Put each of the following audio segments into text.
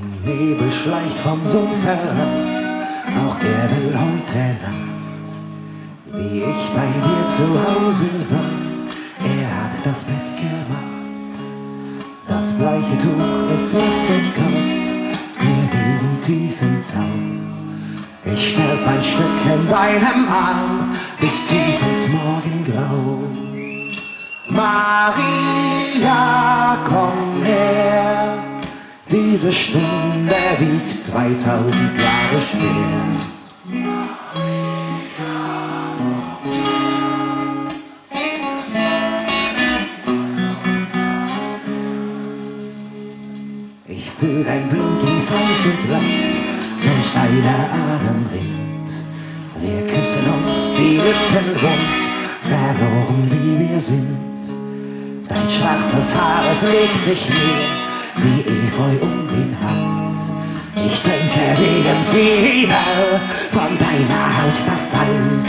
Nebel schleicht vom Sumpf herab, auch er will heute Nacht, wie ich bei mir zu Hause sein. Er hat das Bett gemacht, das bleiche Tuch ist nass und kalt, wir liegen tief im Tau. Ich sterb ein Stück in deinem Arm, bis tief ins Morgengrau. Maria, komm her, diese Stunde wiegt 2000 Jahre schwer. Ich fühl dein Blut, wie's heiß und laut durch deine Adern rinnt. Wir küssen uns die Lippen rund, verloren wie wir sind. Dein schwarzes Haar, es legt sich mir wie Efeu um den Hals. Ich trinke wegen Fieber von deiner Haut das Salz.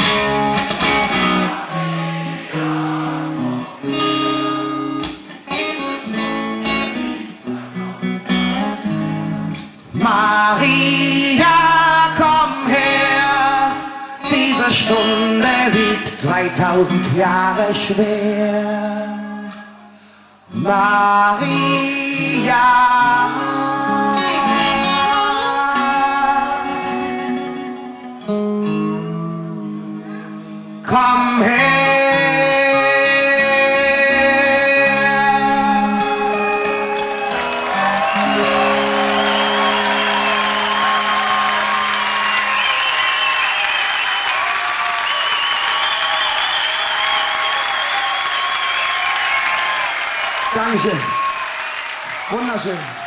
Maria, komm her, diese Stunde wiegt 2000 Jahre schwer. Maria, komm her. Dankeschön. Wunderschön.